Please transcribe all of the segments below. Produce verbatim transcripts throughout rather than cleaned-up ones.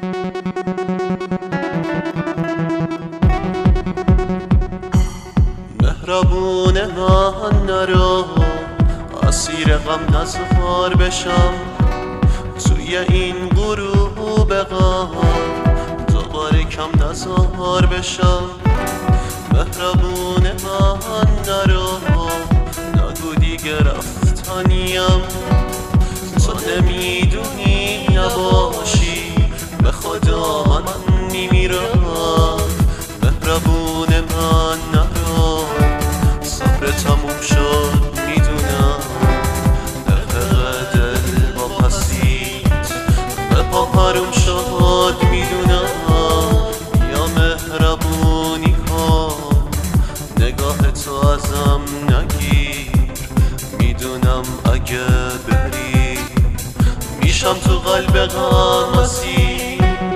مهربون من نرو، اسیر غم نزار بشم توی این غروب غم، دوباره کم نزار بشم. مهربون من نرو، نگو دیگه رفتنیم، تو نمیدونی نباشی به خدا من میمیرم. مهربون من نرو، صبر تموم شد میدونم، دقیقه دل با پسید به پا حروم شد میدونم. یا مهربونی کن نگاه تو ازم نگیر، میدونم اگه بری میشم تو قلب غم اسیر.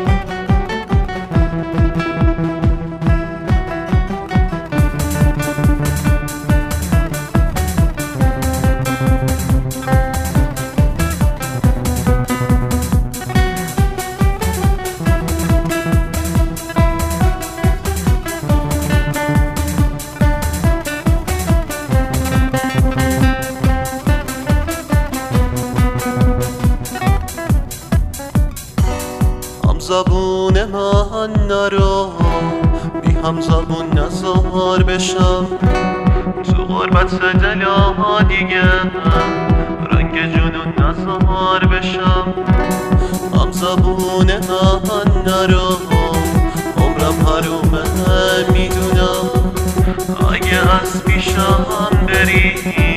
زبون من نرو، بی هم زبون نزار بشم تو غربت دلا دیگه، رنگ جنون نزار بشم. هم زبون من نرو، عمرم حرومه میدونم، اگه از پیشم بری